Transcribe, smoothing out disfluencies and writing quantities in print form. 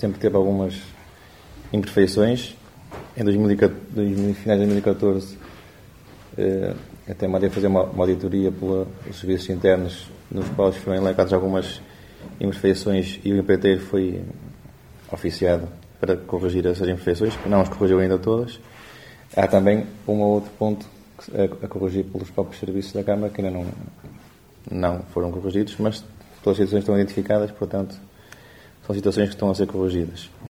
sempre teve algumas imperfeições. Em finais de 2014, até mandei fazer uma auditoria pelos serviços internos, nos quais foram elencadas algumas imperfeições e o empreiteiro foi oficiado para corrigir essas imperfeições, que não as corrigiu ainda todas. Há também um ou outro ponto a corrigir pelos próprios serviços da Câmara, que ainda não foram corrigidos, mas todas as situações estão identificadas, portanto, são situações que estão a ser corrigidas.